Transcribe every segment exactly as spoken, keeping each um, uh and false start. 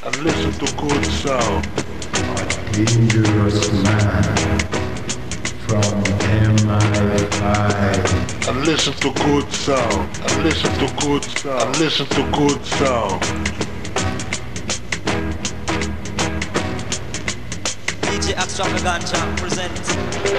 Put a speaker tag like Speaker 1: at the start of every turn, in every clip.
Speaker 1: and listen to good sound.
Speaker 2: Dangerous man from M I five.
Speaker 1: And listen to good sound. And listen to good sound. And listen to good sound.
Speaker 3: D J Extravaganza presents.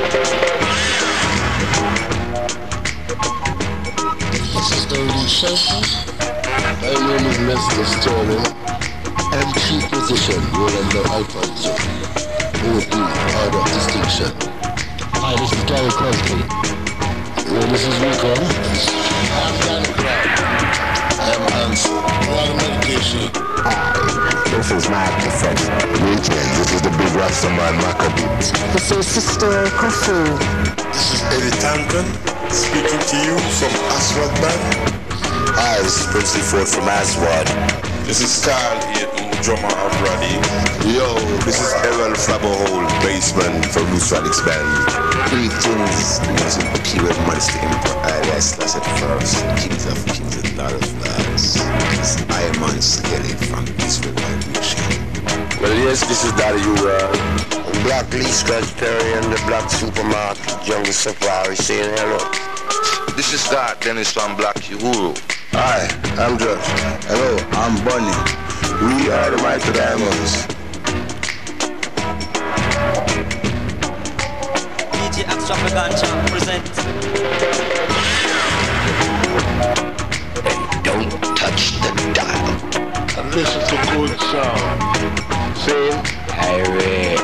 Speaker 4: This is the Lucian. My name is Mister Sterling. M two position, roll on the iPod zone. O D, order of distinction. Hi, this is Gary Crosby. Well, this is Rico. I'm Dan Clark. I am Hanson. Wrong medication.
Speaker 5: Hi, this is my Professor. Greetings, this is the big Rastaman Maccabee.
Speaker 6: This is Sister Kofu.
Speaker 7: This is Eddie Tanton, speaking to you from Aswad Band.
Speaker 5: Hi, this is Princely Ford from Aswad.
Speaker 7: This is Carl Eaton, drummer of Roddy.
Speaker 5: Yo, this is Errol Flabberhole, bassman from Loose Radix Band. Greetings, this is the keyword Monster Emperor, alias Lasset First, Kings of Kings and Lord of Lords. This is Iron Skelly from Eastwood Revolution. Well, yes, this is Daddy Ura. Black Lee Scratch Perry and the Black Supermarket, Jungle Safari saying hello.
Speaker 8: This is Scott Dennis from Black Uhuru.
Speaker 5: Hi, I'm Josh. Hello, I'm Bunny. We are the Mighty Diamonds.
Speaker 3: D J Extravaganza presents.
Speaker 5: Hey, don't touch the dial.
Speaker 1: And listen to good sound.
Speaker 5: Same Harry.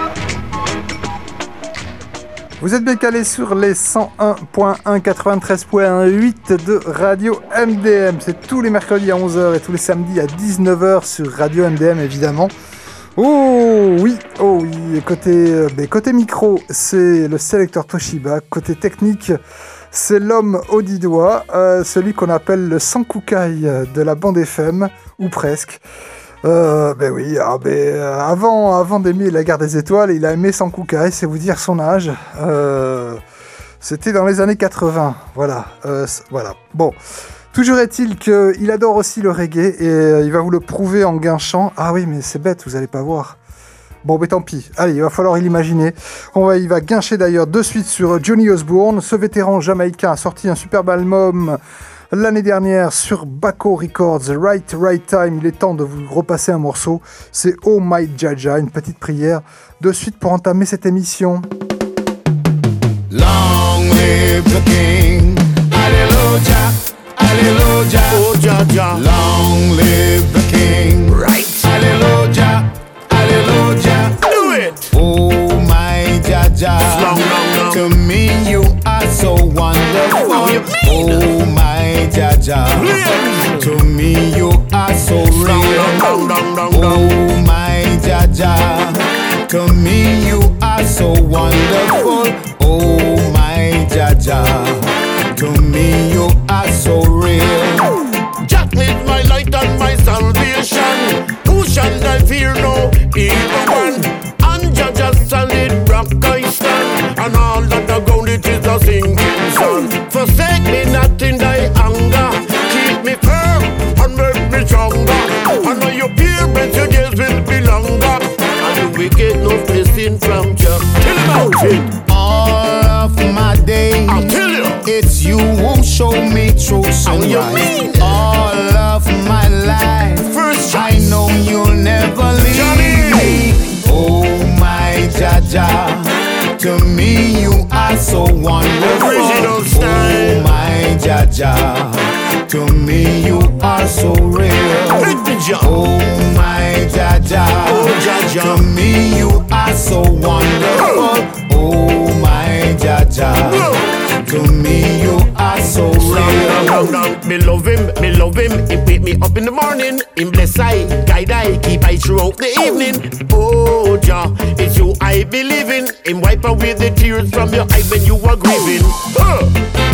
Speaker 9: Vous êtes bien calés sur les cent un point un, quatre-vingt-treize point huit de Radio M D M. C'est tous les mercredis à onze heures et tous les samedis à dix-neuf heures sur Radio M D M, évidemment. Oh oui, oh oui. Côté, euh, côté micro, c'est le sélecteur Toshiba. Côté technique, c'est l'homme aux dix doigts, euh, celui qu'on appelle le Sankukai de la bande F M, ou presque. Euh, ben oui, ah ben, euh, avant, avant d'aimer La Guerre des Étoiles, il a aimé Sankukai, c'est vous dire son âge. Euh, c'était dans les années quatre-vingts, voilà, euh, voilà. Bon, toujours est-il qu'il adore aussi le reggae et euh, il va vous le prouver en guinchant. Ah oui, mais c'est bête, vous allez pas voir. Bon, ben tant pis, allez, il va falloir l'imaginer. On va, il va guincher d'ailleurs de suite sur Johnny Osbourne. Ce vétéran jamaïcain a sorti un superbe album l'année dernière sur Baco Records, Right Right Time. Il est temps de vous repasser un morceau. C'est Oh My Jaja, une petite prière de suite pour entamer cette émission.
Speaker 10: Long live the King, Hallelujah, Hallelujah, oh Jaja. Long live the King, right, Hallelujah, Hallelujah. Do it. Oh my Jaja, long, long, long. To me you are so wonderful. Oh my Jaja, to me you are so real. Oh my Jaja, to me you are so wonderful. Oh my Jaja, to me you are so real. Jack is my light and my salvation. Who shall I fear no evil one? And Jaja's solid rock I stand, and all that the ground it is a sinking sun. Forsake me not in thy anger, keep me firm and make me stronger. And all your parents, your days will be longer, and we get no blessing from Jah. Tell him about it. All of my days, I'll tell you, it's you who show me true sunrise. All of my life, first I know you'll never leave Johnny. Me. Oh my Jaja, to me you are so wonderful. Original style. Oh my Jaja, to me you are so real. Oh my Jaja, oh, Jaja, to me you are so wonderful. Oh my Jaja, to me you are so real. Me love him, me love him. He wake me up in the morning. Him bless I, guide I, keep I throughout the evening. Oh Jah, it's you I believe in. Him wipe away the tears from your eye when you are grieving. Huh.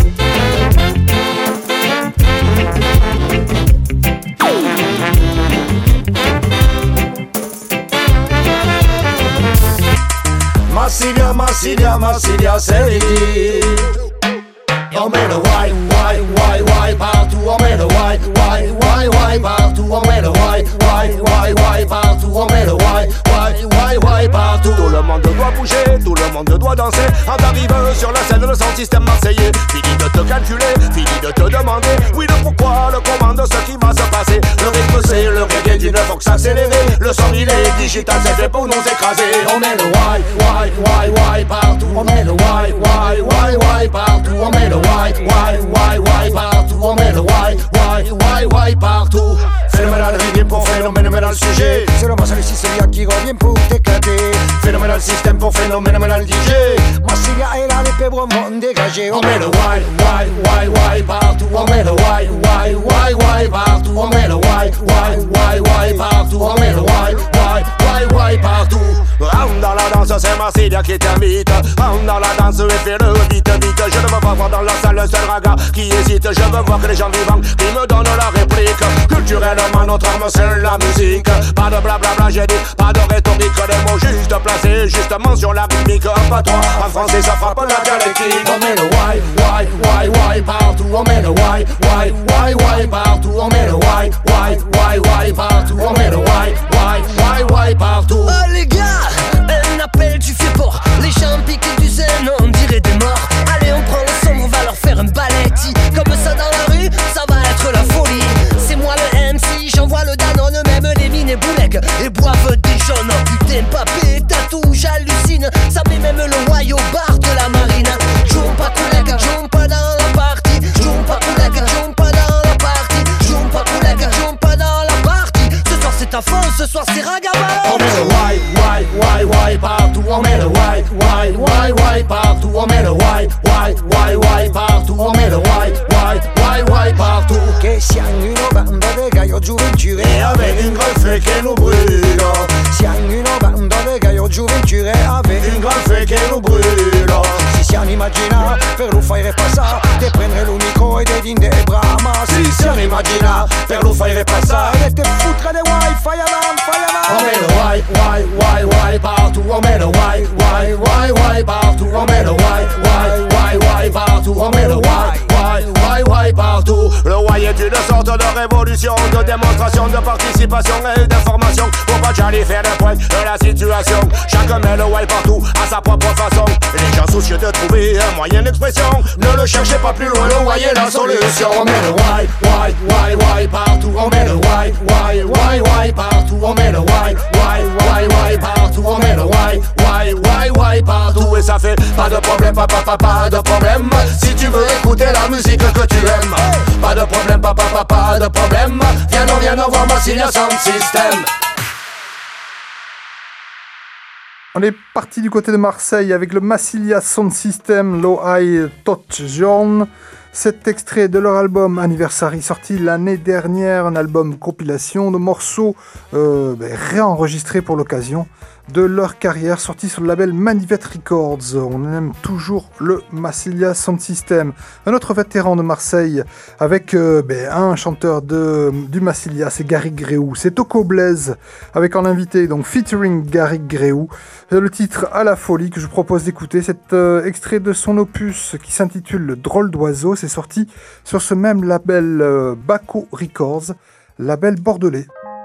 Speaker 11: Massilia, Massilia, Massilia, Serigi. On met le white, white, white, white partout. On met le white, white, white, white partout. On met le white, white, white, white partout. On le monde doit bouger, tout le monde doit danser. En arrive sur la scène le son système marseillais. Fini de te calculer, fini de te demander oui le pourquoi, le comment de ce qui va se passer. Le rythme c'est le reggae d'une époque s'accélérer. Le son il est digital, c'est fait pour nous écraser. On met le why, why, why, why partout. On met le why, why, why, why partout. On met le why, why, why, why partout. On met le why, why, why, why partout. Phénoménal rythme pour phénoménal sujet. C'est le Massilia Sicilia qui revient pour t'éclater. Phénoménal système pour phénoménal D J. Massilia est là, les pèbres vont dégager. On met le why, why, why, why partout. On met le why, why, why, why partout. On met le why, why, why, why partout. On met le why, why, why, why partout. Rentre dans la danse, c'est Massilia qui t'invite. Rentre dans la danse et fais le vite, vite. Je ne veux pas voir dans la salle un seul raga qui hésite. Je veux voir que les gens vivants qui me donnent la réplique. Culturellement, notre arme c'est la musique. Pas de blablabla, j'ai dit, pas de rhétorique. Des mots juste placés, justement sur la rythmique. Un pas toi, en français ça frappe la dialectique. On met le why, why, why, why partout. On met le why, why, why, why partout. On met le why, why, why, why partout. On met le why, why, why, why partout.
Speaker 12: Oh les gars, un appel tu fais pour les gens piqués du zen, on dirait des morts. Allez on prend le son, on va leur faire un balletti. Comme ça dans la rue, ça va être la folie. C'est moi le M C, j'envoie le Danone, même les mines et boulègues et boivent des jaunes. Oh putain papé, tatou, j'hallucine. Ça met même le why au bar de la marine. Jumpa collègue, jumpa dans la partie. Jumpa collègue, jumpa dans la partie. Jumpa collègue, jumpa dans la partie. Ce soir c'est ta faute, ce soir c'est ragabala.
Speaker 11: On met le why, why, why, why partout. On met le why, why, why, why partout. On met le why, why, why, why partout. On met le why, why, why, why partout.
Speaker 13: Che siamo una banda de gallo gioventuri
Speaker 11: e avec une grande fée che nous brûle.
Speaker 13: Siamo una banda de gallo gioventuri e avec
Speaker 11: une grande fée che nous brûle.
Speaker 13: Si siamo immagina per lo fare passare de prendere lo micro e de dinde e brama.
Speaker 11: Si siamo immagina per lo fare passare
Speaker 13: e te foutre de wifi alarm, fire alarm.
Speaker 11: On met le why, why, why, why partout. On met le why, why, why, why partout. On met le why, why, why, why partout. On met le why, why, why, why partout. Le why est une sorte de révolution, de démonstration, de participation et d'information. Pour pas j'allais faire le point de la situation. Chacun met le why partout à sa propre façon. Les gens soucieux de trouver un moyen d'expression. Ne le cherchez pas plus loin, le why est la solution. On met le why, why, why, why partout. On met le why, why, why, why partout. On met le why, why, why, why partout. On met le why, why, why, why partout. Et ça fait pas de problème, papa, papa, pas de problème. Si tu veux écouter la musique que tu aimes, pas de problème, papa, papa, pas de problème. Viens, non, viens, non, voir Massilia Sound System.
Speaker 9: On est parti du côté de Marseille avec le Massilia Sound System Low High Touch Jaune. Cet extrait de leur album Anniversary sorti l'année dernière, un album compilation de morceaux euh, ben, réenregistrés pour l'occasion de leur carrière, sorti sur le label Manivet Records. On aime toujours le Massilia Sound System. Un autre vétéran de Marseille avec euh, ben, un chanteur de, du Massilia, c'est Gary Gréou. C'est Toco Blaise avec en invité, donc featuring Gary Gréou. Le titre À la folie que je vous propose d'écouter, cet euh, extrait de son opus qui s'intitule Le drôle d'oiseau. C'est sorti sur ce même label euh, Baco Records, label bordelais.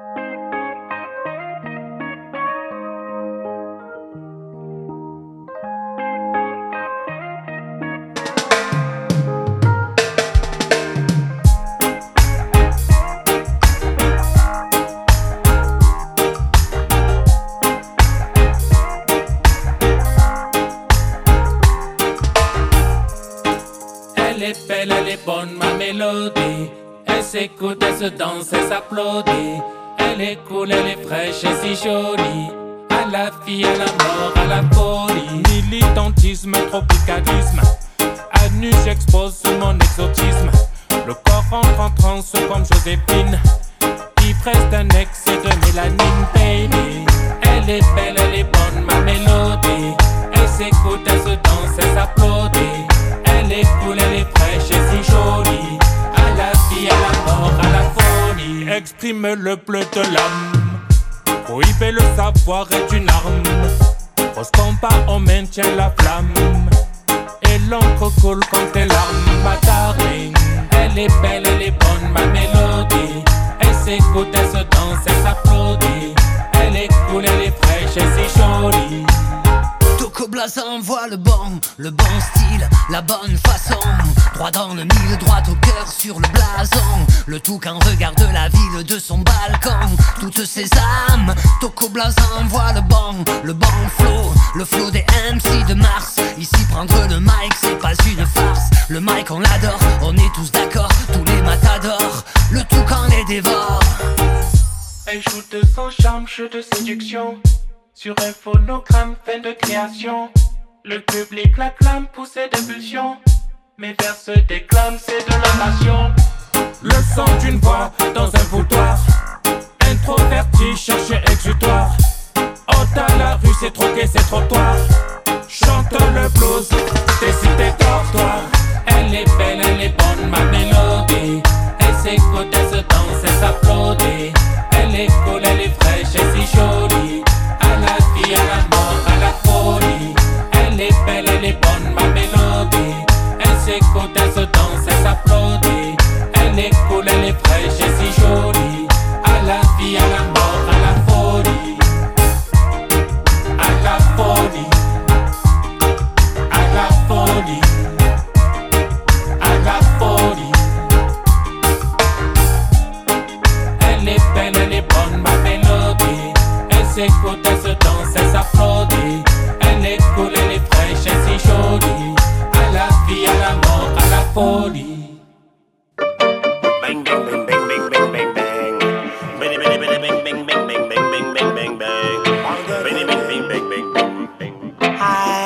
Speaker 14: Elle s'écoute, elle se danse, elle s'applaudit. Elle est cool, elle est fraîche et si jolie. À la fille, à la mort, à la folie. Militantisme, tropicalisme. À nu, j'expose mon exotisme. Le corps entre en transe comme Joséphine. Ivresse d'un excès de mélanine, baby. Elle est belle, elle est bonne, ma mélodie. Elle s'écoute, elle se danse, elle s'applaudit. Elle est cool, elle est fraîche et si jolie. À la vie, à la mort, à la folie. Exprime le bleu de l'âme. Prohiber le savoir est une arme. Au combat, on maintient la flamme. Et l'encre coule quand tes larmes, ma darling. Elle est belle, elle est bonne, ma mélodie. Elle s'écoute, elle se danse, elle s'applaudit. Elle est cool, elle est fraîche et si jolie.
Speaker 12: blason voit le bon, le bon style, la bonne façon. Droit dans le mille, droit au cœur sur le blason. Le tout quand regarde la ville de son balcon. Toutes ces âmes, Toko blason voit le bon, le bon flow. Le flow des M C de Mars. Ici prendre le mic c'est pas une farce. Le mic on l'adore, on est tous d'accord. Tous les matadors, le tout quand les dévore.
Speaker 14: Elle joue de son charme, jeu de séduction. Sur un phonogramme, fin de création. Le public l'acclame, poussé de pulsion. Mes vers se déclament, c'est de la passion. Le son d'une voix dans un boudoir. Introverti, cherche exutoire. Haute à la rue, c'est troqué, c'est trottoir. Chante le blues, des cités dortoirs. Elle est belle, elle est bonne, ma mélodie. Elle s'écoute, elle se danse, elle s'applaudit. Elle est cool, elle est fraîche, elle est si jolie. À la vie, à la mort, à la folie. Elle est belle, elle est bonne, ma mélodie. Elle s'écoute, elle se danse, elle s'applaudit. Elle est cool, elle est fraîche, elle est si jolie. À la vie, à la mort, à la folie. À la folie. À la folie. À la folie. Elle est belle, elle est bonne, ma mélodie. Elle s'écoute, elle se danse, elle s'applaudit. Elle est cool, elle est fraîche, elle est si jolie. À la vie, à la mort, à la folie.
Speaker 11: Bang, bang, bang, bang, bang, bang, bang, bang. Bang, bang, bang, bang, bang, bang, bang, bang, bang, bang, bang. Bang, bang, bang, bang, bang, bang, bang.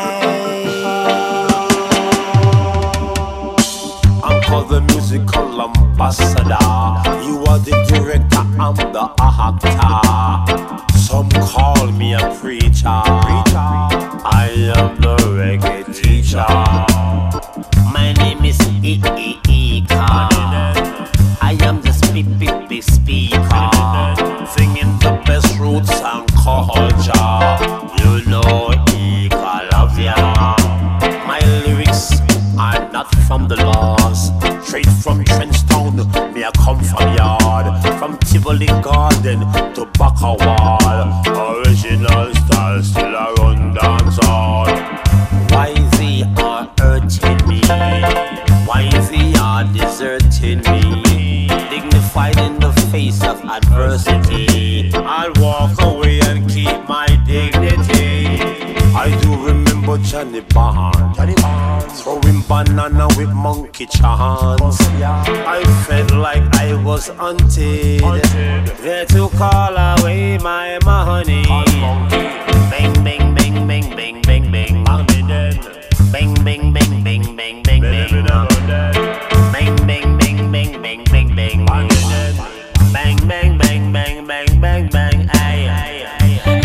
Speaker 11: I'm called the musical ambassador. You are the director, I'm the actor. Some call me a preacher. I am the reggae teacher. My name is E E Ika. I am the speak, speak, speak, speaker. Singing the best roots and culture. You know Ika love ya. My lyrics are not from the laws. Straight from Trenchtown, me I come from yard. From Tivoli Garden to Baca Wall. Original style still a run dance hall. Why they are hurting me? Why they are deserting me? Dignified in the face of adversity, I'll walk away and keep my dignity. I do remember Johnny Barnes, Johnny Barnes throwing banana with monkey chants. I felt like I was hunted, there to call away my money. Bang, bang, bang, bang, bang, bang, bang. Bang, bang, bang, bang, bang, bang, bang. Bang, bang, bang, bang, bang, bang, bang. Bang, bang, bang, bang, bang, bang, bang. Ay, ay, ay, ay.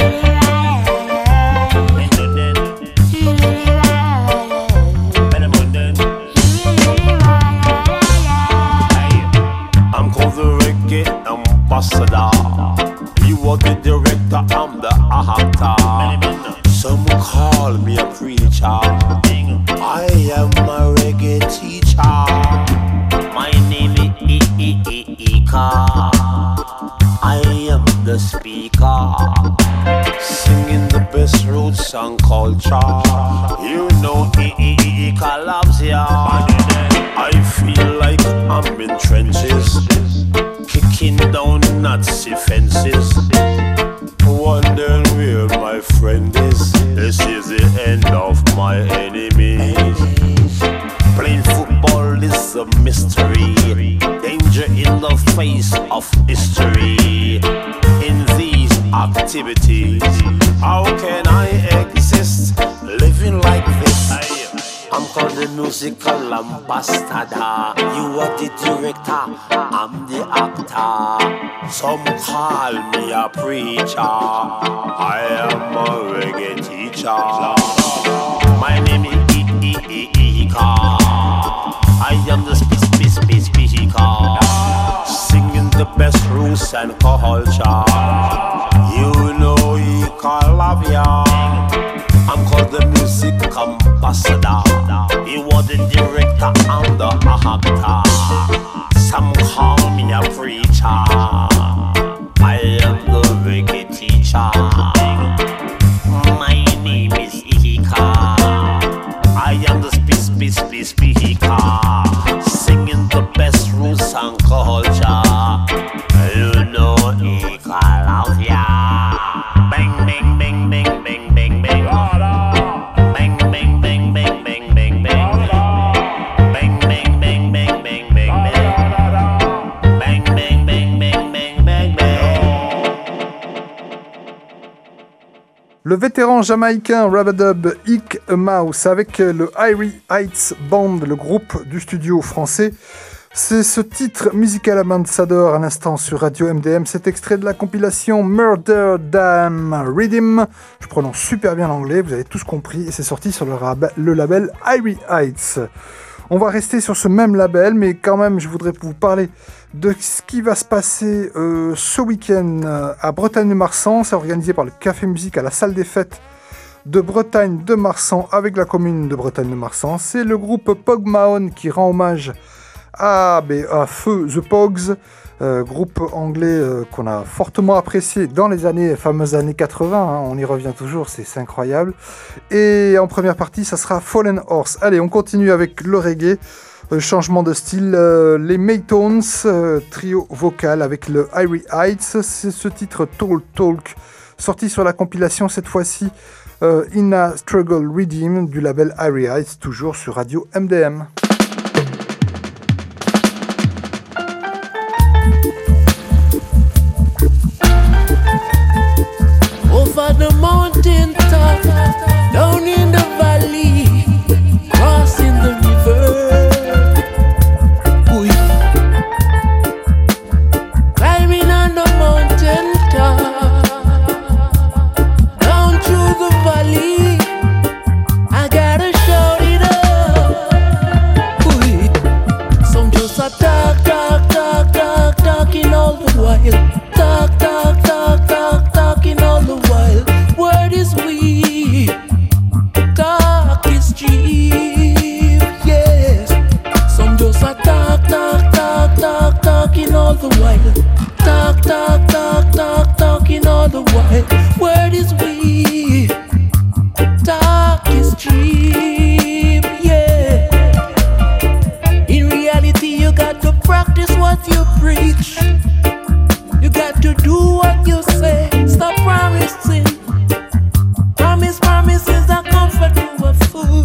Speaker 11: I'm called the reggae ambassador. You are the director, I'm the actor. Some call me a preacher. I am a reggae teacher. My name is I I I Ika. I am the speaker. Singing the best roots and culture. You know I I I Ika loves ya. I feel like I'm in trenches, kicking down Nazi fences. Wondering where my friend is. This is the end of my enemies. Playing football is a mystery. Danger in the face of history. In these activities, how can I exist living like this? I'm called the musical ambassador. You are the director, I'm the actor. Some call me a preacher. I am a reggae teacher. My name is I I I Ika. I am the speak, speak, speak, speaker. Singing the best roots and culture. You know Ika love ya. I'm called the music ambassador. You are the director, I'm the actor. Some call me a preacher. I am the reggae teacher. My name is Ika.
Speaker 15: and culture. You know Ecologia. Bang, bang, bang, bang, bang, bang, bang. Bang, bang, bang, bang, bang, bang, bang. Bang, bang, bang, bang, bang, bang, bang. Bang, bang, bang, bang, bang, bang, bang.
Speaker 9: Le vétéran jamaïcain Rabadub Hick a Mouse avec le Irie Heights Band, le groupe du studio français. C'est ce titre Musical Ambassador à l'instant sur Radio M D M. Cet extrait de la compilation Murder Damn Rhythm. Je prononce super bien l'anglais, vous avez tous compris. Et c'est sorti sur le, rab- le label Irie Heights. On va rester sur ce même label, mais quand même, je voudrais vous parler de ce qui va se passer euh, ce week-end euh, à Bretagne-de-Marsan. C'est organisé par le Café Musique à la salle des fêtes de Bretagne de Marsan avec la commune de Bretagne-de-Marsan. C'est le groupe Pogmahon qui rend hommage à, à Feu The Pogs, euh, groupe anglais euh, qu'on a fortement apprécié dans les années, les fameuses années quatre-vingts, hein, on y revient toujours, c'est, c'est incroyable. Et en première partie, ça sera Fallen Horse. Allez, on continue avec le reggae, euh, changement de style, euh, les Maytones, euh, trio vocal avec le Irie Heights, c'est ce titre Talk Talk, sorti sur la compilation cette fois-ci, euh, Inna Struggle Redeem du label Irie Heights, toujours sur Radio M D M.
Speaker 16: Over the mountain top, down in the valley, crossing the river. Ooh. Climbing on the mountain top, down through the valley, I gotta shout it up. Ooh. Some just a talk, talk, talk, talk, talking all the while. Talk, talk, talk, talk, talking all the while. Word is weak, talk is cheap, yes. Some just a talk, talk, talk, talk, talking all the while. Talk, talk, talk, talk, talking all the while. Word is weak, talk is cheap, yeah. In reality, you got to practice what you preach. You got to do what you say. Stop promising. Promise, promise is a comfort to a fool.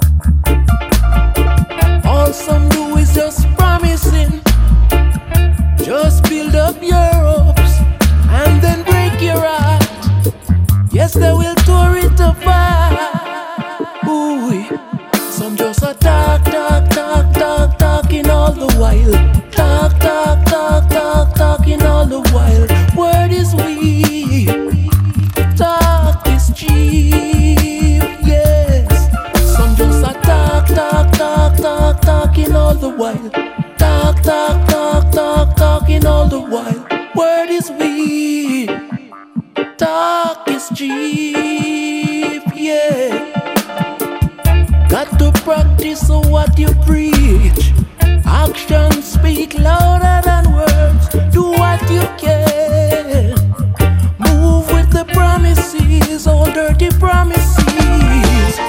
Speaker 16: All some do is just promising. Just build up your hopes and then break your heart. Yes, they will tear it apart. Ooh, some just a talk, talk, talk, talk, talking all the while. Talk, talk, talk, talk, talking all the while. Word is weak, talk is cheap, yes. Some just a talk, talk, talk, talk, talking all the while. Talk, talk, talk, talk, talking all the while. Word is weak, talk is cheap, yeah. Got to practice what you preach. Actions speak louder than words. Do what you can. Move with the promises, all dirty promises.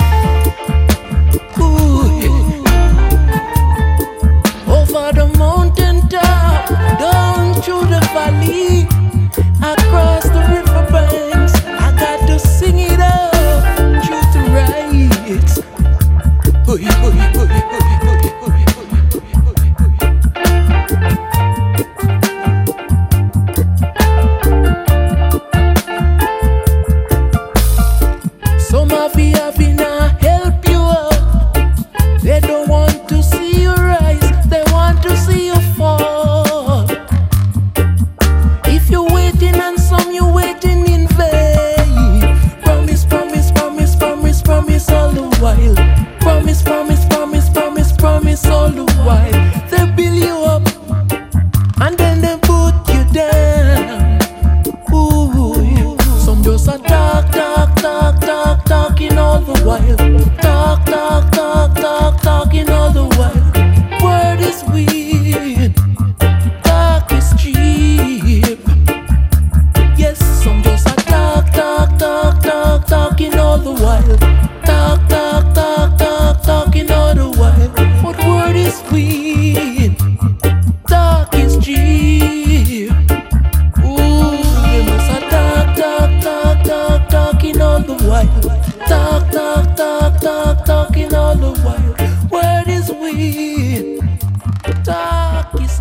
Speaker 16: Ooh. Over the mountain top, down through the valley, across the riverbanks, I got to sing it up, truth and right. Ooh, ooh, ooh, ooh, ooh, ooh.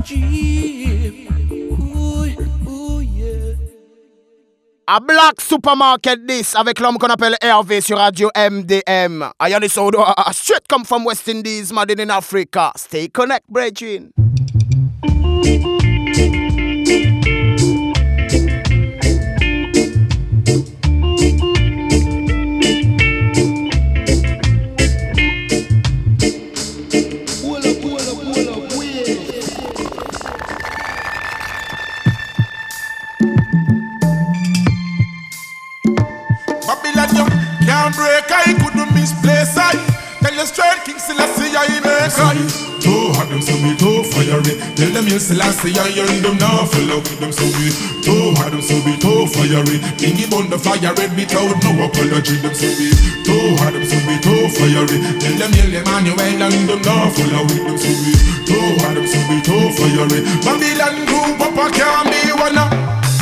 Speaker 16: dream. Ooh, ooh, yeah.
Speaker 11: A Black Supermarket this avec l'homme qu'on appelle Hervé sur Radio M D M. I am the sound uh, straight come from West Indies, made in Africa. Stay connect, brethren.
Speaker 10: Can't break, I couldn't misplace I tell you straight, King Selassie I make I Too hot them so be too fiery. Tell them you Selassie I earn them now. Follow with them so be too hot them so be too fiery. Bingy bun the fire red beat out no apology them so be too hot them so be too fiery. Tell them you Emmanuel and them now. Follow with them so be too hot them so be too fiery. Babylon group up I can't be one up.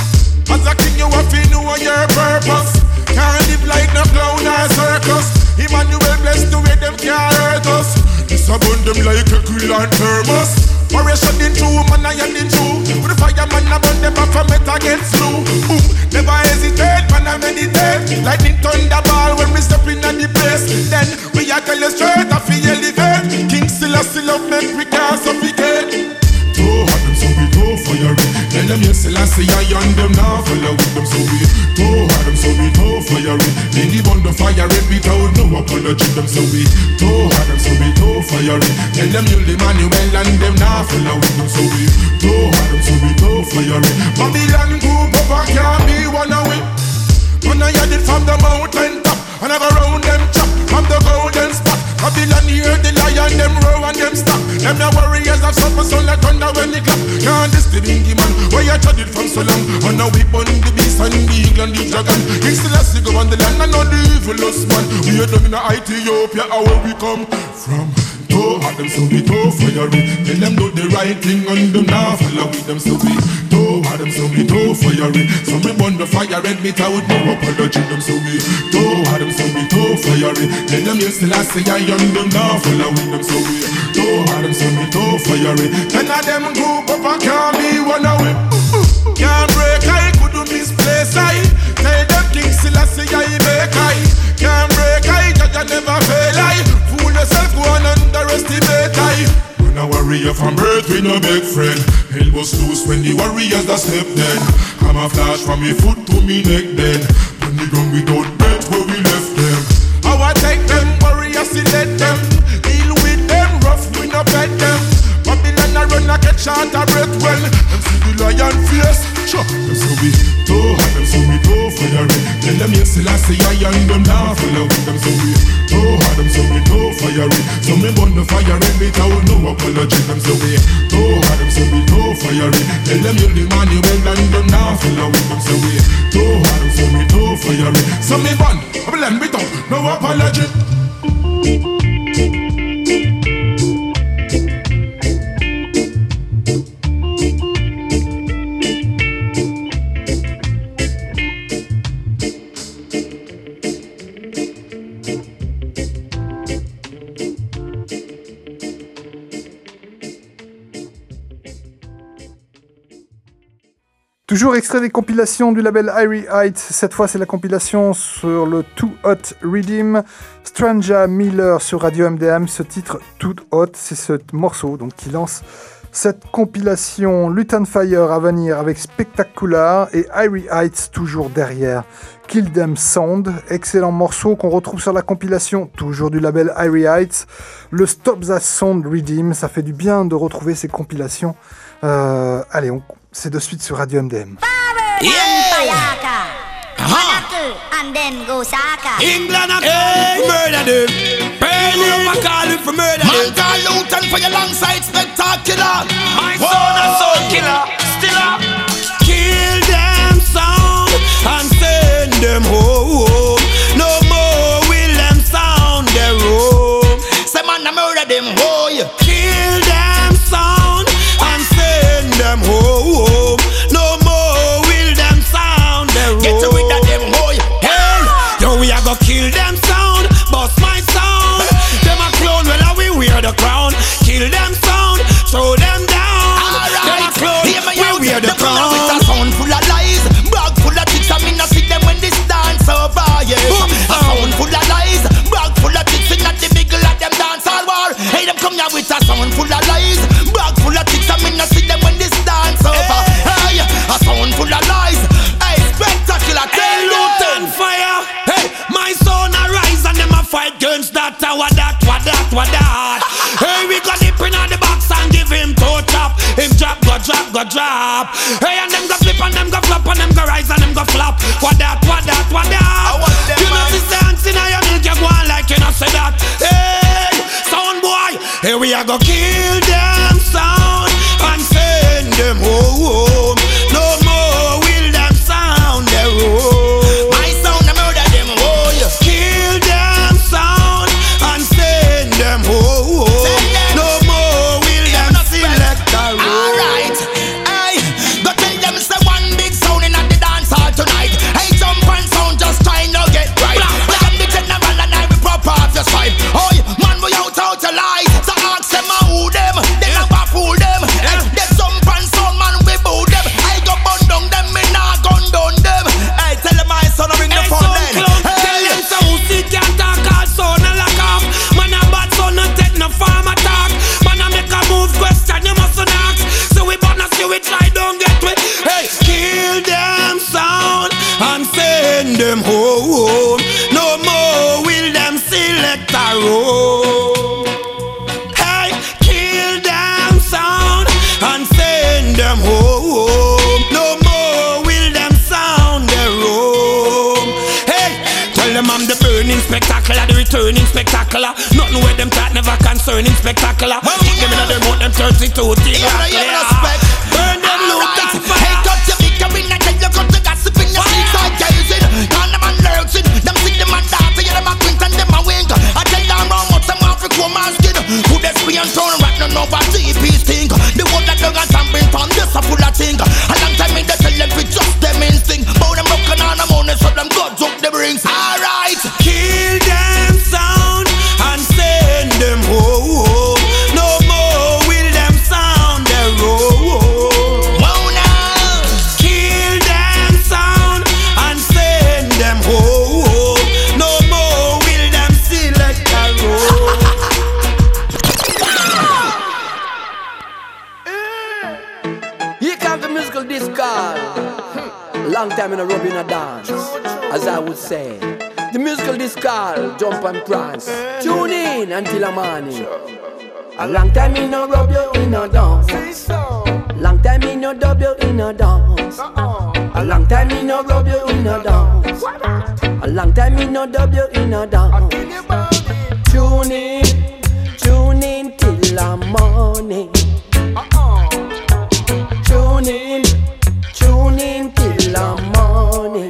Speaker 10: As a king you have to know your purpose. Can't live like no clown or circus. Emmanuel blessed the way them can't hurt us. This a burn them like a grill and thermos. Operation in true, man I am in true. With the fireman I burn them off from it against flu. Boom, never hesitate, man I meditate. Lightning thunderball when we step in at the place. Then we are tell you straight, I feel elevate. King Selassie love make we can't suffocate. Too hot them so we too fiery. Tell them yes Selassie I on them now. Follow with them so we too hot them so we too fiery. Then the bun the fire red beat out no apology them so we too hot them so we too fiery. Tell them you the Emmanuel and them now. Follow with them so we too hot them so we too fiery. Babylon group up I can't be one away. When I had it from the mountain top and I go round them chop from the golden spot. Babylon hear the lion, them roar and them stop. Them the warriors of suffer so like thunder when they clap. Can't this the bingy man, where you tried it from so long. And now we burn the beast and the eagle and the dragon. King Selassie go on the land and not the evilest man. We are them in Ethiopia, how where we come from. Too hot them so we too fiery. Tell them do the right thing and them now follow with them so we too hot them so we too fiery. So me burn the fire red meat out no apology them so we too hot them so we too fiery. Tell them yes Selassie I on them now follow with them so we too hot them so we too fiery. Ten of them group up I can't be one away. Can't break I couldn't misplace I. Tell them King Selassie I make I. Can't break I, Jaja never fail I. Fool yourself, go on underestimate I. When a warrior from birth we no big friend. Hell was loose when the warriors that step then. Come a flash from me foot to me neck then. When the gun without bet where we left them. How I take them warriors to let them. Deal with them rough we no pet them. Babylon a run a catch shot a breath well. Them see the lion face. Sure, them so we too hot, them so we too fiery. Tell them yes Selassie I and them now follow with them so we too hot, them so we too fiery. So me burn the fire red beat out no apology them so we too hot, them so we too fiery. Tell them you the Emmanuel and them now follow with them so we too hot, them so we too fiery. So me burn, I blend it out, no apology.
Speaker 9: Toujours extrait des compilations du label Irie Heights. Cette fois, c'est la compilation sur le Too Hot Redeem. Stranja Miller sur Radio M D M. Ce titre Too Hot, c'est ce morceau donc, qui lance cette compilation. Lutan Fire à venir avec Spectacular et Irie Heights toujours derrière. Kill Them Sound, excellent morceau qu'on retrouve sur la compilation, toujours du label Irie Heights. Le Stop That Sound Redeem, ça fait du bien de retrouver ces compilations. Euh, allez, on... c'est de suite sur Radio M D M.
Speaker 17: Yeah. Uh-huh. And then go Saka.
Speaker 18: England and hey, murder them. Burn you up, call you for murder them. Man call Lutan for your long side spectacular. My
Speaker 19: Whoa. Son and soul killer, still up.
Speaker 18: Kill them sound and send them home. No more will them sound their room. Say man I murder them, oh yeah. Kill them sound and send them home. No more will them sound their room. Get rid of them, oh yeah. Hey, yo we a go kill them sound, bust my sound. Them a clown, well we wear the crown. Kill them sound, throw them down.
Speaker 11: It's a sound full of lies, bag full of chicks. I mean I see them when this dance over. Hey, a sound full of lies. Hey, spectacular.
Speaker 18: Hey, Luton fire. Hey, my son arise and them a fight against that. What that, what that, what that. Hey, we got dip in on the box and give him toe chop. Him drop, go drop, go drop. Hey, and them go flip and them go flop and them go rise and them go flop. What that, what that, what that. You know this dance in your milk, you go on like you know say that. Hey, sound boy, here we are go kill them sound and send them home. No more will them sound their own.
Speaker 11: My sound, I murder them home.
Speaker 18: Kill them sound and send them home. No more will them select a road.
Speaker 11: Alright, hey, go tell them say one big sound in at the dance hall tonight. Hey, jump and sound, just try no get right. But I'm the general and I will prop off your side. Oh, man, we out out to lie. So ask them who them, they never fool them. Hey, they jump and sound, man, we boo them. I go bun down them, me nah gun down them. Hey, tell them my son, bring the phone then.
Speaker 18: Tell them so who see can't talk all son a lock off. Man a bad son, no take no farm attack. Man a make a move question, you mustn't ask. So we wanna see we try, don't get we. Hey, kill them sound and send them home. No more will them select a road. Hey, kill them sound and send them home. No more will them sound their own. Hey, tell them I'm the burning spectacular, the returning spectacular. Nothing where them talk never concerning spectacular. Kick them in the remote, them thirty-two thing like clear. Burn them loot and fire.
Speaker 11: Hey, cut your big cabin and tell you cut the gossip in your sleep like gazing. Call them and lurching. Them see them and dance, yeah, them a quint and them a wink. I tell them how much them want for come and skin. Who they spray and turn right now over G P's thing. The one that dug and stamping from this a full of thing. A long time me they tell them we just them instinct. Bow them broken on the money so them gods up the rings. Alright,
Speaker 18: kill them sound and send them home. No more will them sound their own.
Speaker 11: Wow now,
Speaker 18: kill them sound and send them home. No more will them select a road.
Speaker 20: Here comes the musical discard. Long time in a rub in a dance, as I would say. The musical discard, jump and prance. Tune in until a morning. A long time in a rub you in a dance. Long time in a dub you in a dance. A long time in a rub you in a dance. A long time in a dub you in a dance. Tune in, tune in till a morning. Tune in, tune in till a morning.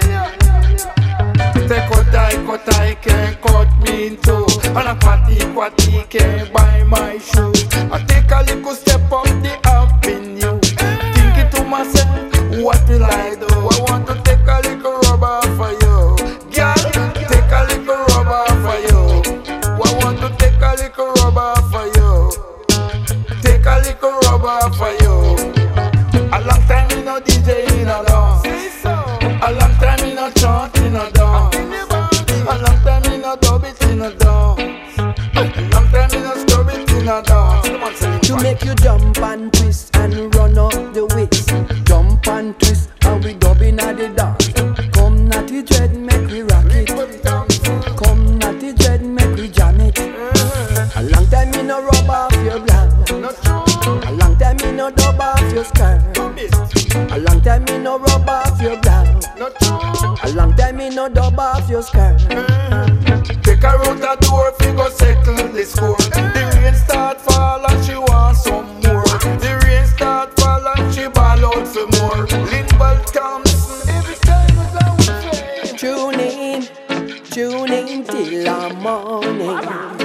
Speaker 21: Take what I cut, I can't cut me in two. And a fatty, fatty can't buy my shoes. I take a little step up the avenue. Thinking to myself, what will I do? I want to take a little rubber for you. Girl, take a little rubber for you. I want to take a little rubber for you. Take a little rubber for you. A long time in a D J in a dance. A long time in a chant in a dance. A long time in a dub it in a dance. A long time in a scrub it in a dance.
Speaker 20: To make you jump and twist and run up the waist. Jump and twist and we dubbing at the dance. Come natty dread, make we rock it. Come natty dread, make we jam it. A long time in a rub off your blouse. A long time in a dub off your skirt. A long time in a rub off your blouse. A long time in a dub off your skirt.
Speaker 21: Take her out the door, fi go settle the score. The rain start fall and she want some more. The rain start fall and she ball out for more. Linball Thompson, every time I would play.
Speaker 20: Tune in, tune in till the morning.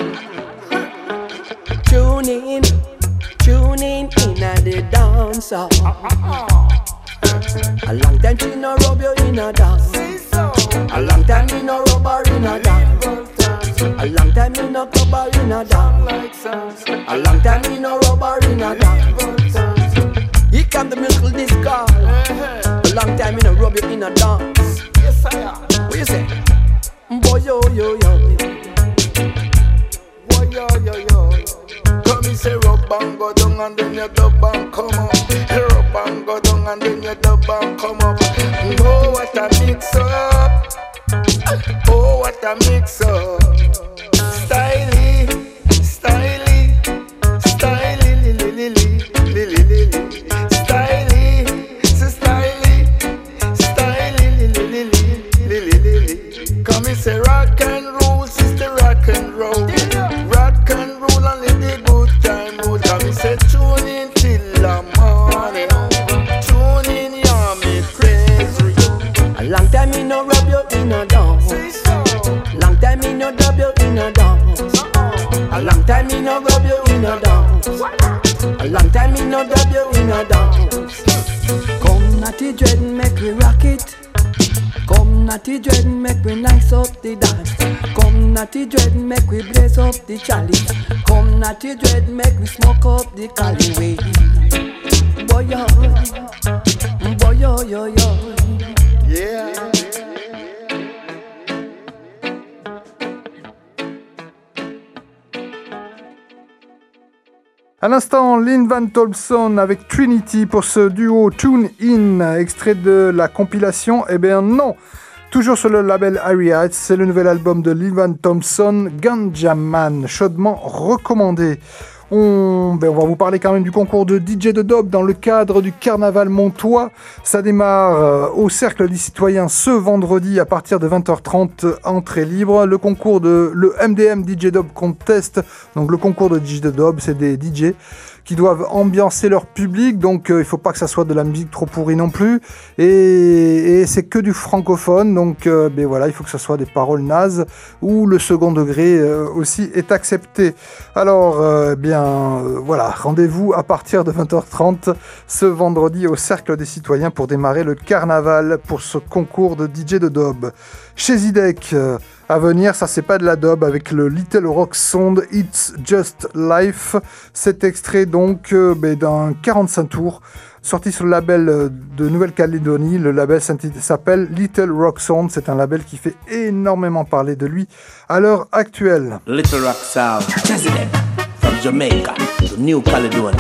Speaker 20: Tune in, tune in in a the dance hall. A long time she no rub you in a dance. A long time she no rub her in a dance. A long time she no cover in a dance. A long time she no rub her in a dance. Here come the musical discard. A long time she no rub you in a dance.
Speaker 21: Yes I am.
Speaker 20: What you say? Boy yo yo yo.
Speaker 21: Boy yo yo yo. Come me say rub and go down and then you dub and come up. Rub and go down and then you dub and come up. Oh, what a mix up. Oh, what a mix up. Styly, styly, styly, li li li li li li li. Styly, so styly, styly, li li li li li li li. Come and say rock and roll, sister, rock and roll. Rock and roll and live the good time road. Come and say tune in till the morning. Tune in, yeah, me crazy.
Speaker 20: A long time me no rub you in a dance. Long time me no dub you in a dance. A long time me no rub you in a dance. A long time me no dub you in a dance. Come natty dread make we rock it. Come natty dread make we nice up the dance. Come natty dread make we blaze up the chalice. Come natty dread make we smoke up the caliway. Boy yo, boy yo yo yo.
Speaker 21: Yeah.
Speaker 9: À l'instant, Lynn Van Thompson avec Trinity pour ce duo Tune In, extrait de la compilation. Eh bien non, toujours sur le label Harry Heights, c'est le nouvel album de Lynn Van Thompson, Ganja Man, chaudement recommandé. On, ben on va vous parler quand même du concours de D J de dub dans le cadre du Carnaval Montois. Ça démarre euh, au Cercle des Citoyens ce vendredi à partir de vingt heures trente, entrée libre. Le concours de le M D M D J Dub Contest, donc le concours de D J de dub, c'est des D J qui doivent ambiancer leur public, donc euh, il faut pas que ça soit de la musique trop pourrie non plus, et, et c'est que du francophone, donc euh, ben voilà, il faut que ça soit des paroles nazes, où le second degré euh, aussi est accepté. Alors, euh, bien euh, voilà, rendez-vous à partir de vingt heures trente ce vendredi au Cercle des Citoyens pour démarrer le carnaval pour ce concours de D J de dub. Chez Zidek, euh, à venir, ça c'est pas de la dub avec le Little Rock Sound It's Just Life. Cet extrait donc euh, ben, d'un quarante-cinq tours sorti sur le label de Nouvelle-Calédonie. Le label s'appelle Little Rock Sound. C'est un label qui fait énormément parler de lui à l'heure actuelle.
Speaker 2: Little Rock Sound, President from Jamaica to New Caledonia.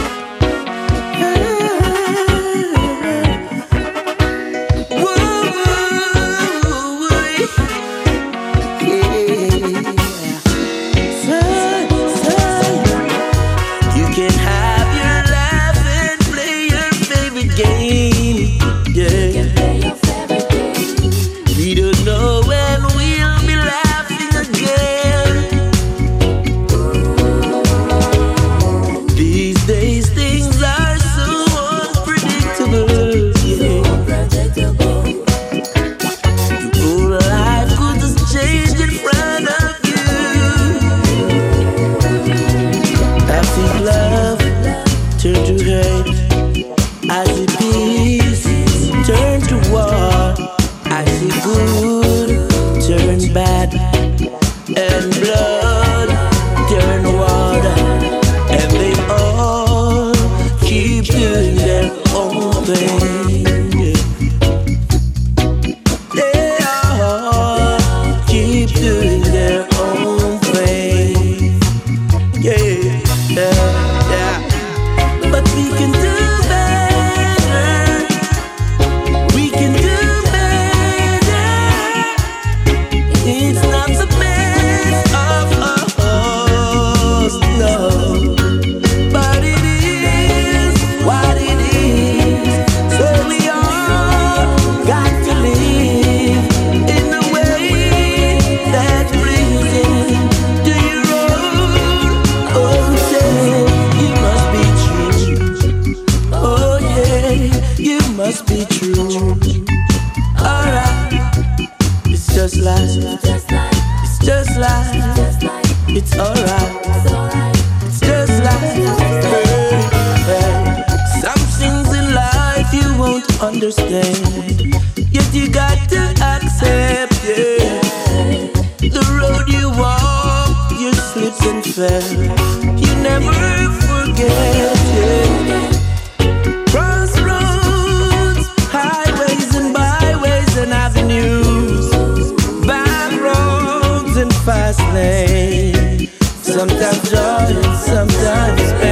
Speaker 2: Sometimes joy and sometimes pain.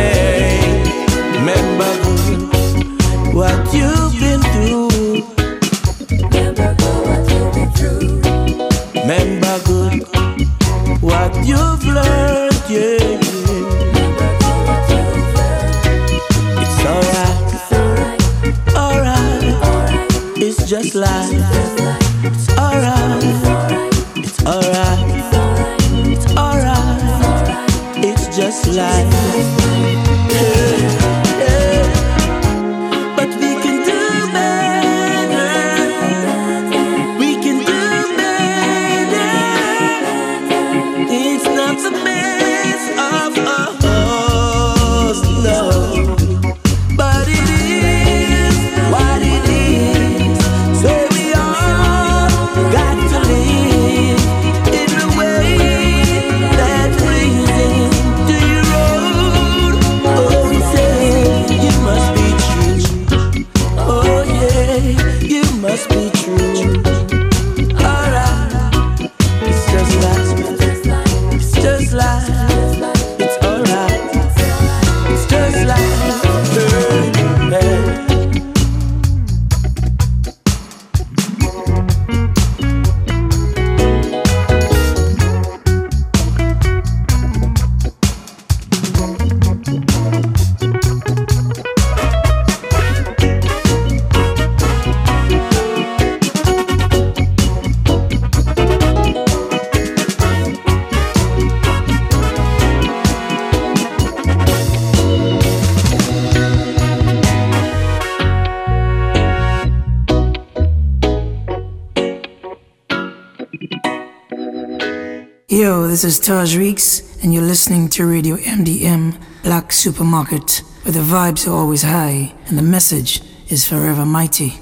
Speaker 2: just life. It's alright. It's alright. It's alright. It's just life. Yeah, yeah. But we can do better. We can do better. It's not the best of us, no. But it is what it is. So we all got to live in a way that pleases to your road. Oh, say you must be true. Oh yeah, you must be true. Alright, it's just life. It's just life. It's alright. It's just life. Hey, hey.
Speaker 4: Yo, this is Taj Reeks, and you're listening to Radio M D M, Black Supermarket, where the vibes are always high, and the message is forever mighty.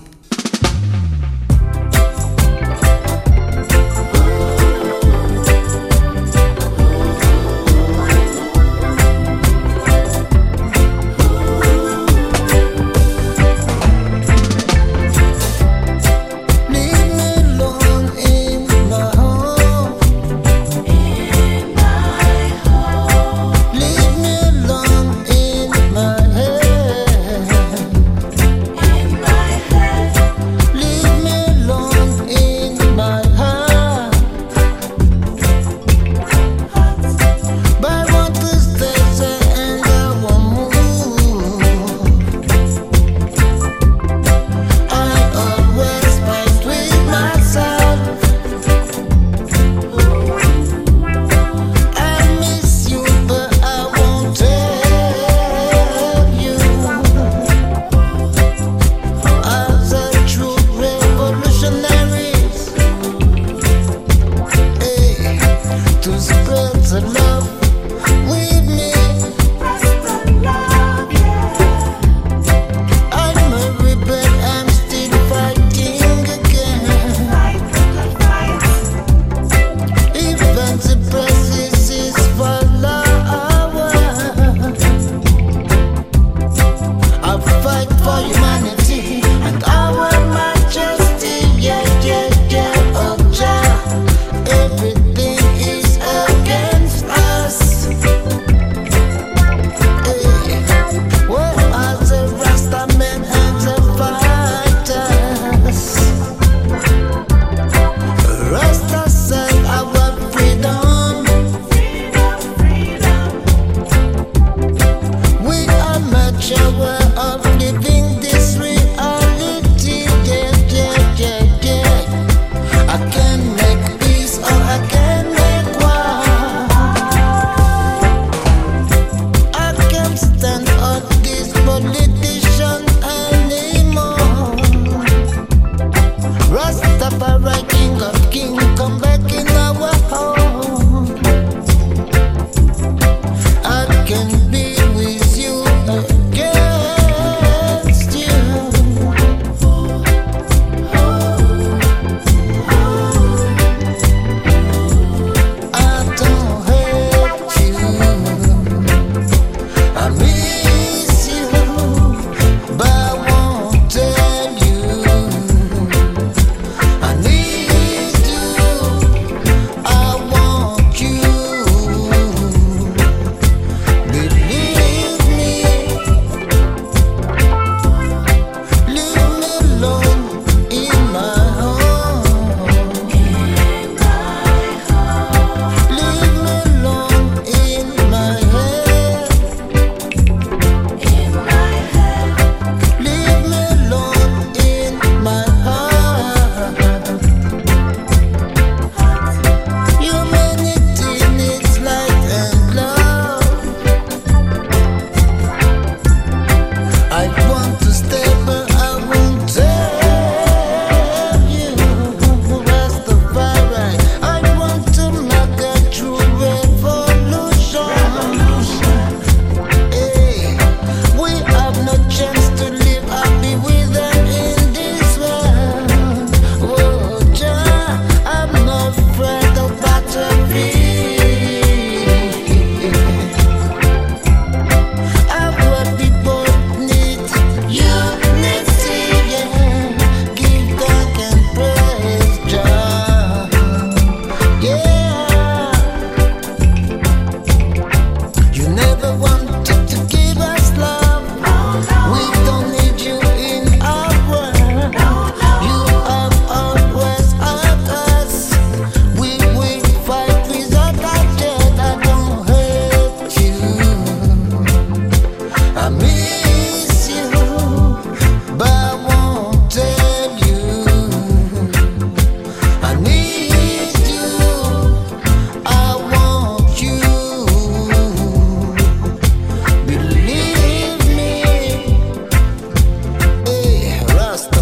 Speaker 10: Of living this reality.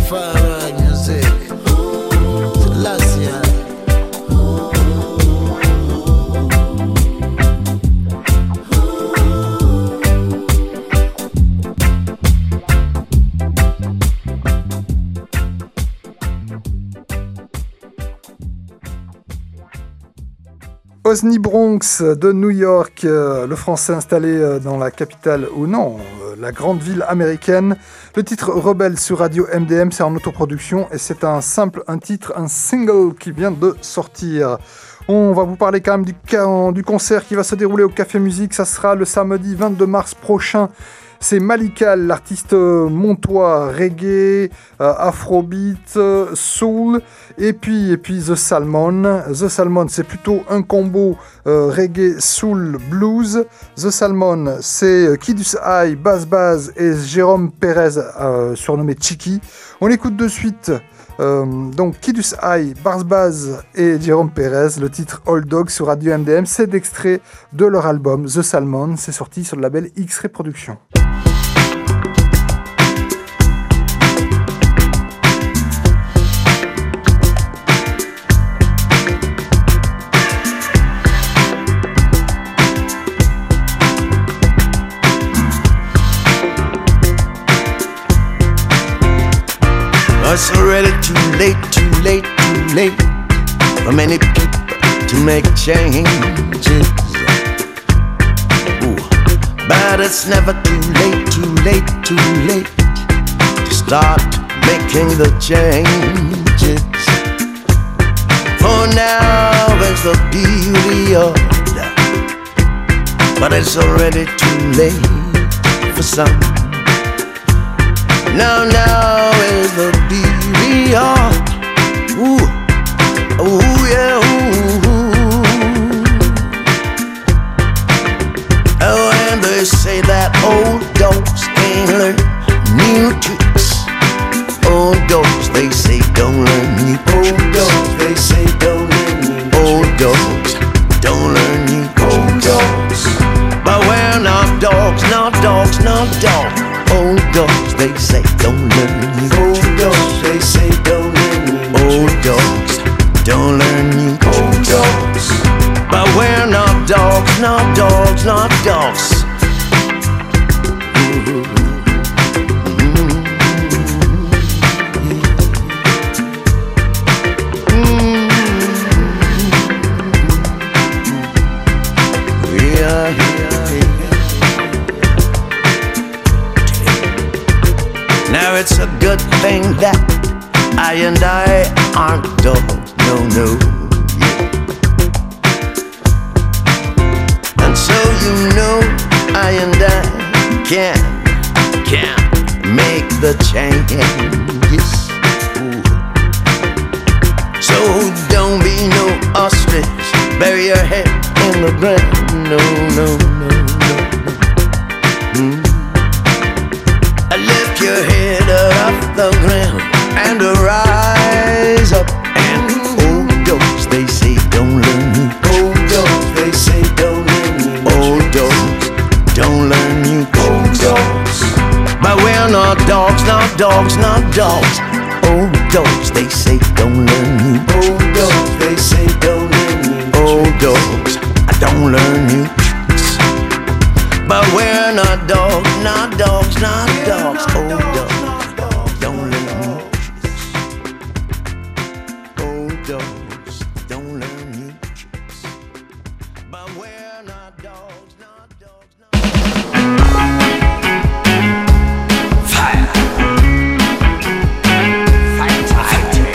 Speaker 10: Rastafari music. Last year.
Speaker 9: Osni Bronx de New York, euh, le français installé euh, dans la capitale, ou non, euh, la grande ville américaine. Le titre Rebelle sur Radio M D M, c'est en autoproduction et c'est un simple, un titre, un single qui vient de sortir. On va vous parler quand même du, du concert qui va se dérouler au Café Musique. Ça sera le samedi vingt-deux mars prochain. C'est Malikal, l'artiste montois, reggae, euh, afrobeat, euh, soul, et puis, et puis The Salmon. The Salmon, c'est plutôt un combo euh, reggae, soul, blues. The Salmon, c'est Kidus High, Baz Baz et Jérôme Pérez, euh, surnommé Chiki. On écoute de suite euh, donc Kidus High, Baz Baz et Jérôme Pérez. Le titre Old Dog sur Radio M D M, c'est d'extrait de leur album The Salmon. C'est sorti sur le label X-Ray Productions.
Speaker 10: It's already too late, too late, too late for many people to make changes. Ooh. But it's never too late, too late, too late to start making the changes. For now is the beauty of that, but it's already too late for some. Now, now is the beauty of, ooh, ooh, yeah, ooh, ooh. Oh, and they say that old dogs can't learn new tricks. Old dogs, they say don't learn new tricks. Old dogs, they say don't learn new tricks. Old dogs, don't learn new old dogs. But we're not dogs, not dogs, not dogs. Old dogs, they say don't learn new old tricks. Dogs, they say don't learn new old tricks. Dogs, don't learn new old dogs. But we're not dogs, not dogs, not dogs. Ooh. Mm. Yeah, yeah, yeah. Now it's a good thing that I and I aren't dogs, no, no, yeah. And so you know I and I can, can make the changes. Ooh. So don't be no ostrich, bury your head in the ground, no, no, no, no, no. Mm. Lift your head off the ground and rise up. And old dogs, they say don't learn new. Old dogs, they say don't learn new. Old dogs, don't learn new. Old dogs, but we're not dogs, not dogs, not dogs. Old dogs, they say don't learn new. Old dogs, they say don't learn new. Old dogs, I don't learn new tricks. But we're not dogs, not dogs, not dogs. Old dogs, don't learn new tricks. Old dogs, don't learn new tricks. But we're not dogs, not dogs, not fire. Fire, fire.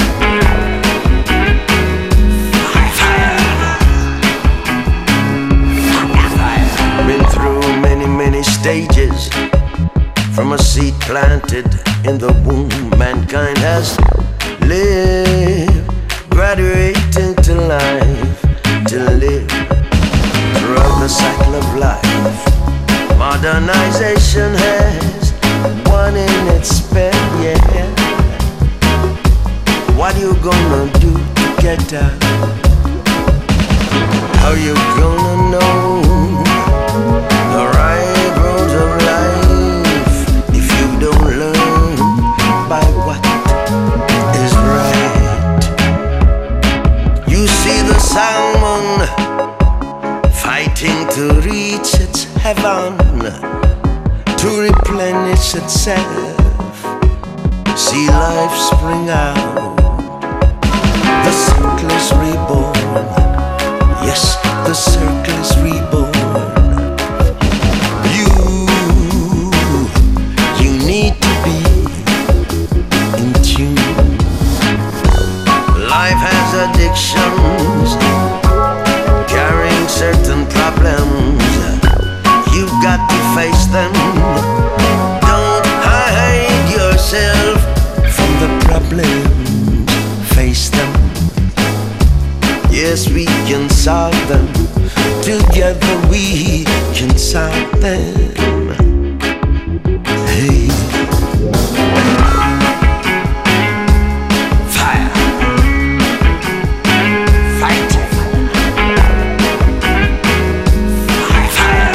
Speaker 10: Fire, fire. Been through many, many stages. From a seed planted in the womb, mankind has lived, graduating to life, to live throughout the cycle of life. Modernization has won in its spell, yeah. What you gonna do to get out? How you gonna know the right roads of life if you don't learn by what?
Speaker 6: itself. See life spring out. The circle is reborn. Yes, the circle is reborn. You, you need to be in tune. Life has addictions, carrying certain problems. You've got to face them. Don't hide yourself from the problems. Face them. Yes, we can solve them. Together we can solve them. Hey. Fire. Fight. Fire.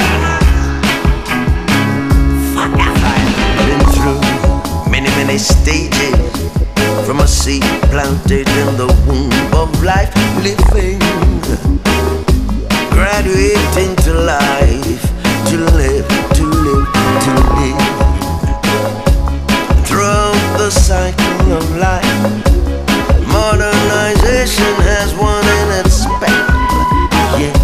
Speaker 6: Fire. Fire. Been through many, many stages. From a seed planted in the womb of life, living, graduating to life, to live, to live, to live. Throughout the cycle of life, modernization has won in its spell, yeah.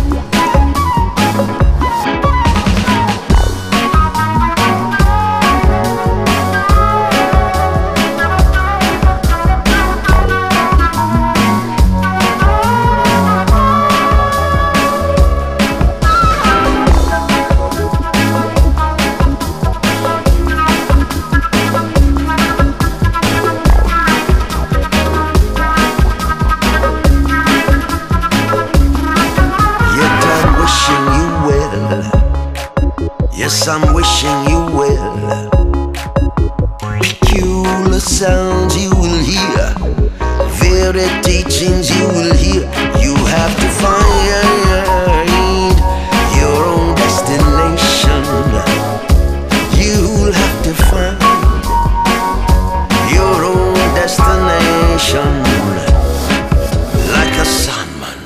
Speaker 6: I'm wishing you well. Peculiar sounds you will hear, varied teachings you will hear. You have to find your own destination. You'll have to find your own destination. Like a Salmon.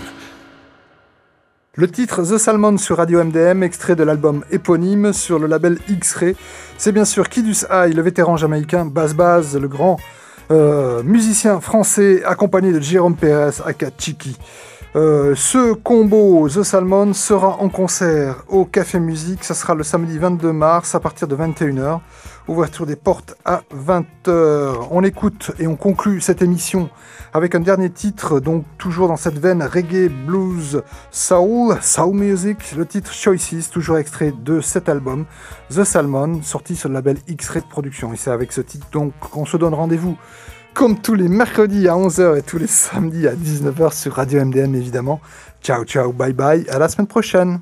Speaker 9: Le titre The Salmon sur Radio M D M, extrait de l'album éponyme sur le label X-Ray. C'est bien sûr Kidus High, le vétéran jamaïcain, Baz Baz, le grand euh, musicien français, accompagné de Jérôme Pérez, aka Chiki. Euh, ce combo The Salmon sera en concert au Café Musique. Ça sera le samedi vingt-deux mars à partir de vingt et une heures. Ouverture des portes à vingt heures. On écoute et on conclut cette émission avec un dernier titre, donc toujours dans cette veine reggae, blues, soul, soul music. Le titre Choices, toujours extrait de cet album The Salmon, sorti sur le label X-Ray de production. Et c'est avec ce titre donc qu'on se donne rendez-vous comme tous les mercredis à onze heures et tous les samedis à dix-neuf heures sur Radio M D M évidemment. Ciao ciao, bye bye, à la semaine prochaine.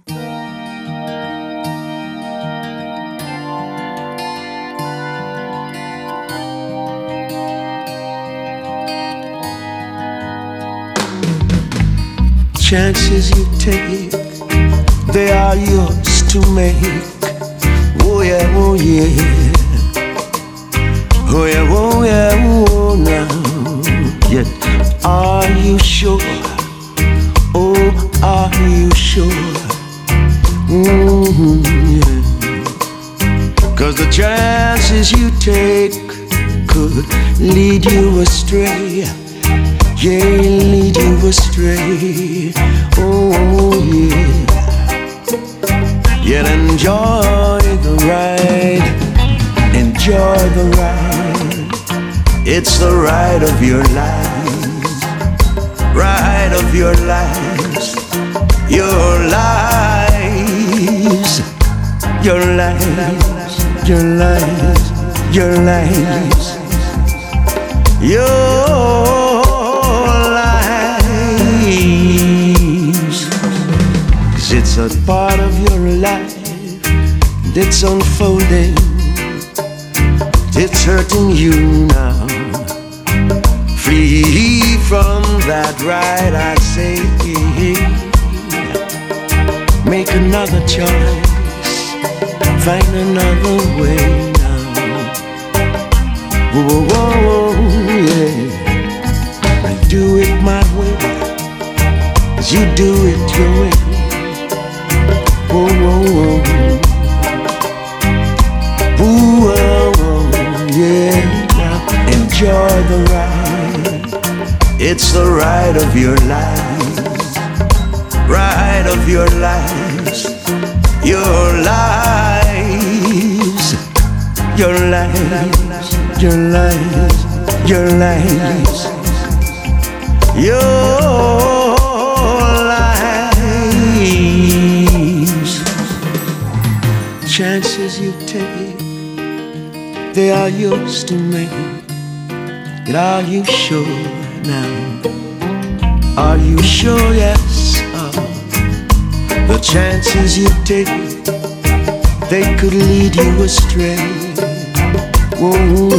Speaker 6: Chances you take, they are yours to make. Oh yeah, oh yeah. Oh yeah, oh yeah, oh now. Yet, are you sure? Oh, are you sure? Mm-hmm, yeah. Cause the chances you take could lead you astray. Yeah, lead you astray. Oh yeah. Yet enjoy the ride. Enjoy the ride. It's the ride of your life. Ride of your lives. Your lives. Your lives. Your lives. Your lives. Your it's a part of your life that's unfolding. It's hurting you now. Free from that ride, I say. Make another choice. Find another way now. Whoa, whoa, whoa, yeah. I do it my way, as you do it your way. Whoa, whoa, whoa. Ooh, whoa, whoa. enjoy the ride. It's the ride of your life, ride of your lives, your lives, your lives, your lives, your lives, your lives. Chances you take, they are yours to make. Yet are you sure now? Are you sure? Yes. Uh, the chances you take, they could lead you astray. Whoa,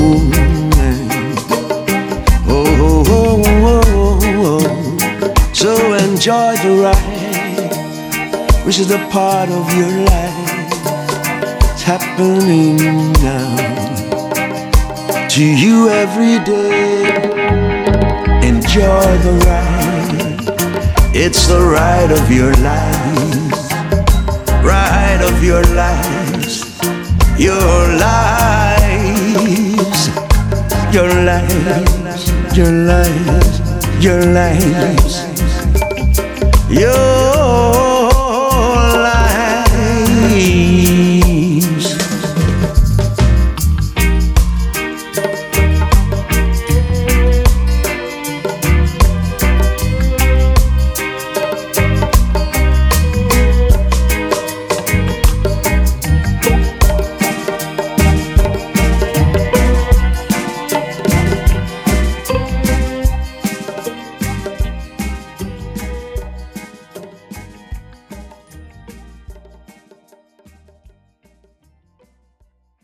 Speaker 6: oh, oh, oh, oh, oh. So enjoy the ride, which is a part of your life. It's happening now to you every day. Enjoy the ride, it's the ride of your life, ride of your lives, your lives, your lives, your lives, your lives, your